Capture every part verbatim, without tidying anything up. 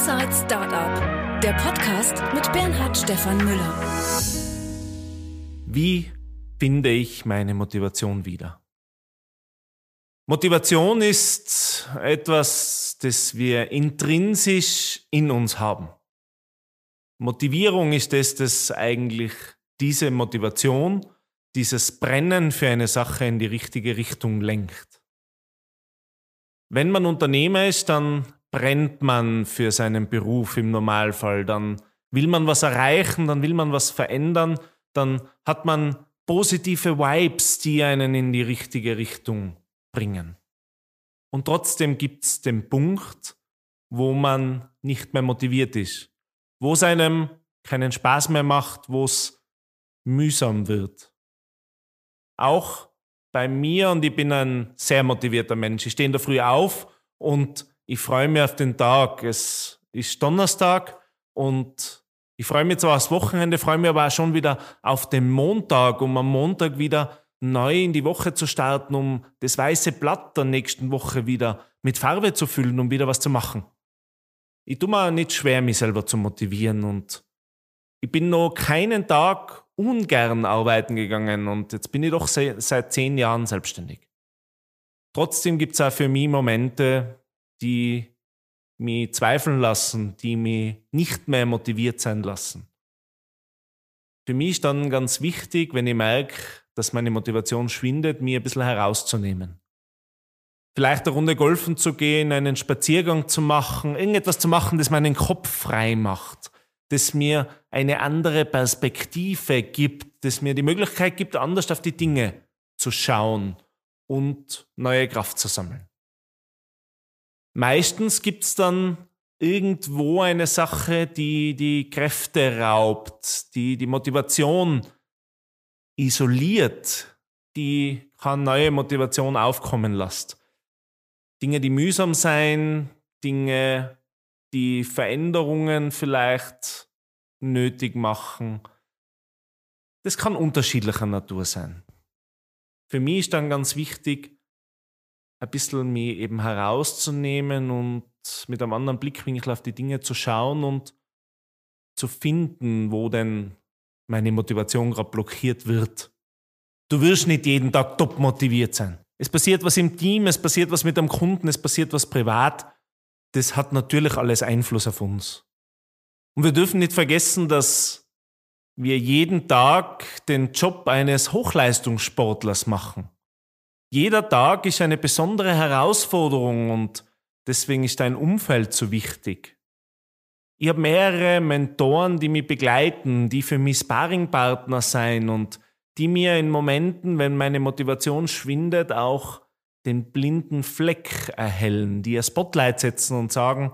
Inside Startup, der Podcast mit Bernhard Stefan Müller. Wie finde ich meine Motivation wieder? Motivation ist etwas, das wir intrinsisch in uns haben. Motivierung ist es, das eigentlich diese Motivation, dieses Brennen für eine Sache in die richtige Richtung lenkt. Wenn man Unternehmer ist, dann brennt man für seinen Beruf im Normalfall. Dann will man was erreichen, dann will man was verändern, dann hat man positive Vibes, die einen in die richtige Richtung bringen. Und trotzdem gibt es den Punkt, wo man nicht mehr motiviert ist, wo es einem keinen Spaß mehr macht, wo es mühsam wird. Auch bei mir, und ich bin ein sehr motivierter Mensch, ich stehe in der Früh auf und ich freue mich auf den Tag. Es ist Donnerstag und ich freue mich zwar aufs Wochenende, freue mich aber auch schon wieder auf den Montag, um am Montag wieder neu in die Woche zu starten, um das weiße Blatt der nächsten Woche wieder mit Farbe zu füllen, um wieder was zu machen. Ich tue mir nicht schwer, mich selber zu motivieren, und ich bin noch keinen Tag ungern arbeiten gegangen und jetzt bin ich doch se- seit zehn Jahren selbstständig. Trotzdem gibt es auch für mich Momente, die mich zweifeln lassen, die mich nicht mehr motiviert sein lassen. Für mich ist dann ganz wichtig, wenn ich merke, dass meine Motivation schwindet, mich ein bisschen herauszunehmen. Vielleicht eine Runde golfen zu gehen, einen Spaziergang zu machen, irgendetwas zu machen, das meinen Kopf frei macht, das mir eine andere Perspektive gibt, das mir die Möglichkeit gibt, anders auf die Dinge zu schauen und neue Kraft zu sammeln. Meistens gibt es dann irgendwo eine Sache, die die Kräfte raubt, die die Motivation isoliert, die keine neue Motivation aufkommen lässt. Dinge, die mühsam sein, Dinge, die Veränderungen vielleicht nötig machen. Das kann unterschiedlicher Natur sein. Für mich ist dann ganz wichtig, ein bisschen mich eben herauszunehmen und mit einem anderen Blickwinkel auf die Dinge zu schauen und zu finden, wo denn meine Motivation gerade blockiert wird. Du wirst nicht jeden Tag top motiviert sein. Es passiert was im Team, es passiert was mit einem Kunden, es passiert was privat. Das hat natürlich alles Einfluss auf uns. Und wir dürfen nicht vergessen, dass wir jeden Tag den Job eines Hochleistungssportlers machen. Jeder Tag ist eine besondere Herausforderung und deswegen ist dein Umfeld so wichtig. Ich habe mehrere Mentoren, die mich begleiten, die für mich Sparringpartner sein und die mir in Momenten, wenn meine Motivation schwindet, auch den blinden Fleck erhellen, die ein Spotlight setzen und sagen,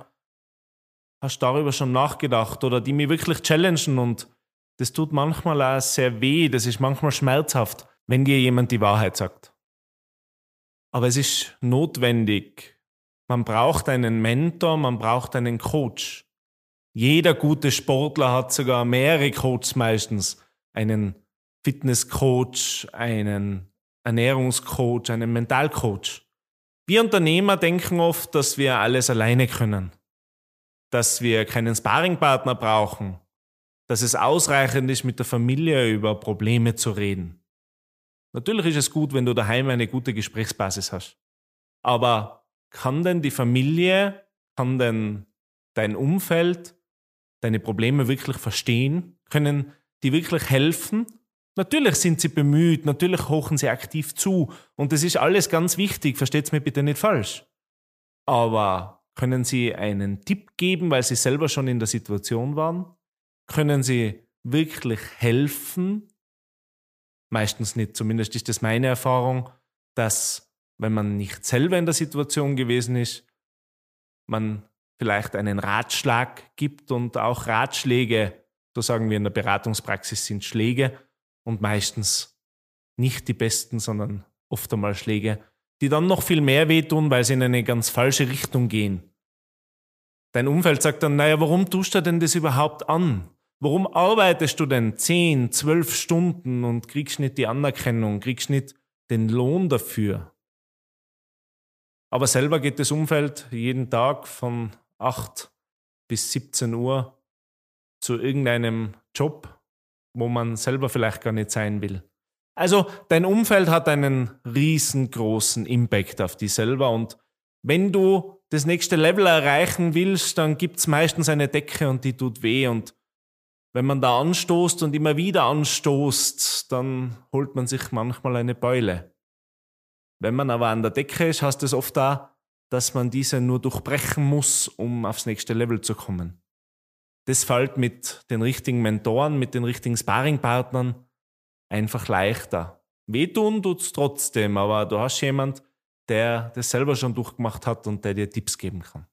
hast du darüber schon nachgedacht? Oder die mich wirklich challengen, und das tut manchmal auch sehr weh, das ist manchmal schmerzhaft, wenn dir jemand die Wahrheit sagt. Aber es ist notwendig. Man braucht einen Mentor, man braucht einen Coach. Jeder gute Sportler hat sogar mehrere Coaches meistens. Einen Fitnesscoach, einen Ernährungscoach, einen Mentalcoach. Wir Unternehmer denken oft, dass wir alles alleine können. Dass wir keinen Sparringpartner brauchen. Dass es ausreichend ist, mit der Familie über Probleme zu reden. Natürlich ist es gut, wenn du daheim eine gute Gesprächsbasis hast. Aber kann denn die Familie, kann denn dein Umfeld deine Probleme wirklich verstehen? Können die wirklich helfen? Natürlich sind sie bemüht, natürlich hochen sie aktiv zu. Und das ist alles ganz wichtig, versteht's mir bitte nicht falsch. Aber können sie einen Tipp geben, weil sie selber schon in der Situation waren? Können sie wirklich helfen? Meistens nicht, zumindest ist das meine Erfahrung, dass, wenn man nicht selber in der Situation gewesen ist, man vielleicht einen Ratschlag gibt, und auch Ratschläge, so sagen wir in der Beratungspraxis, sind Schläge und meistens nicht die besten, sondern oft einmal Schläge, die dann noch viel mehr wehtun, weil sie in eine ganz falsche Richtung gehen. Dein Umfeld sagt dann, naja, warum tust du denn das überhaupt an? Warum arbeitest du denn zehn, zwölf Stunden und kriegst nicht die Anerkennung, kriegst nicht den Lohn dafür? Aber selber geht das Umfeld jeden Tag von acht bis siebzehn Uhr zu irgendeinem Job, wo man selber vielleicht gar nicht sein will. Also dein Umfeld hat einen riesengroßen Impact auf dich selber und wenn du das nächste Level erreichen willst, dann gibt es meistens eine Decke und die tut weh und wenn man da anstoßt und immer wieder anstoßt, dann holt man sich manchmal eine Beule. Wenn man aber an der Decke ist, heißt es oft auch, dass man diese nur durchbrechen muss, um aufs nächste Level zu kommen. Das fällt mit den richtigen Mentoren, mit den richtigen Sparringpartnern einfach leichter. Wehtun tut's trotzdem, aber du hast jemand, der das selber schon durchgemacht hat und der dir Tipps geben kann.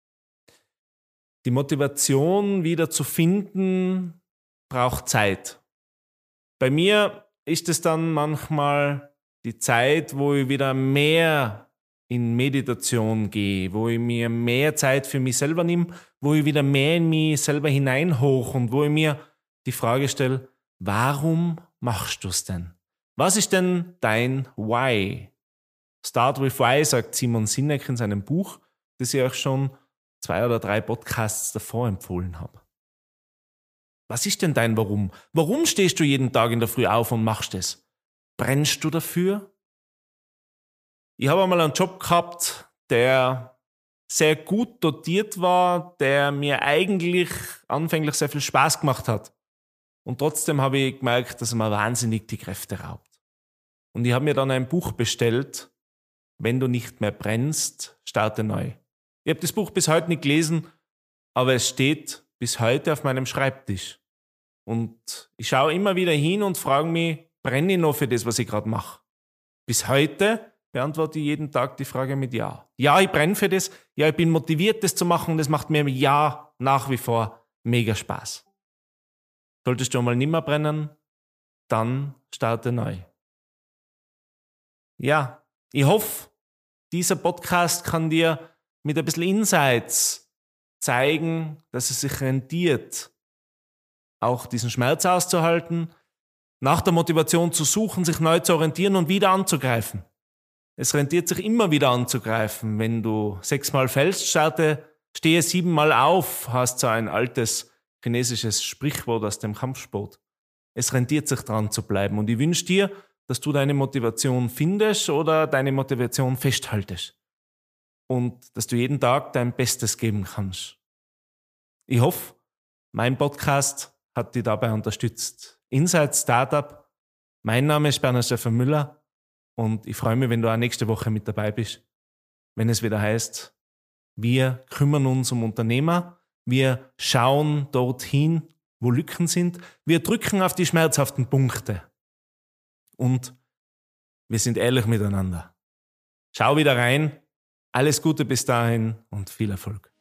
Die Motivation wieder zu finden, braucht Zeit. Bei mir ist es dann manchmal die Zeit, wo ich wieder mehr in Meditation gehe, wo ich mir mehr Zeit für mich selber nehme, wo ich wieder mehr in mich selber hineinhoch und wo ich mir die Frage stelle, warum machst du es denn? Was ist denn dein Why? Start with Why, sagt Simon Sinek in seinem Buch, das ich auch schon zwei oder drei Podcasts davor empfohlen habe. Was ist denn dein Warum? Warum stehst du jeden Tag in der Früh auf und machst es? Brennst du dafür? Ich habe einmal einen Job gehabt, der sehr gut dotiert war, der mir eigentlich anfänglich sehr viel Spaß gemacht hat. Und trotzdem habe ich gemerkt, dass er mir wahnsinnig die Kräfte raubt. Und ich habe mir dann ein Buch bestellt, Wenn du nicht mehr brennst, starte neu. Ich habe das Buch bis heute nicht gelesen, aber es steht bis heute auf meinem Schreibtisch. Und ich schaue immer wieder hin und frage mich, brenne ich noch für das, was ich gerade mache? Bis heute beantworte ich jeden Tag die Frage mit Ja. Ja, ich brenne für das. Ja, ich bin motiviert, das zu machen. Das macht mir im Ja nach wie vor mega Spaß. Solltest du einmal nicht mehr brennen, dann starte neu. Ja, ich hoffe, dieser Podcast kann dir mit ein bisschen Insights zeigen, dass es sich rentiert, auch diesen Schmerz auszuhalten, nach der Motivation zu suchen, sich neu zu orientieren und wieder anzugreifen. Es rentiert sich immer wieder anzugreifen. Wenn du sechsmal fällst, starte, stehe siebenmal auf, hast so ein altes chinesisches Sprichwort aus dem Kampfsport. Es rentiert sich dran zu bleiben. Und ich wünsche dir, dass du deine Motivation findest oder deine Motivation festhaltest. Und dass du jeden Tag dein Bestes geben kannst. Ich hoffe, mein Podcast hat dich dabei unterstützt. Inside Startup. Mein Name ist Bernhard Stefan Müller und ich freue mich, wenn du auch nächste Woche mit dabei bist, wenn es wieder heißt, wir kümmern uns um Unternehmer, wir schauen dorthin, wo Lücken sind, wir drücken auf die schmerzhaften Punkte und wir sind ehrlich miteinander. Schau wieder rein, alles Gute bis dahin und viel Erfolg.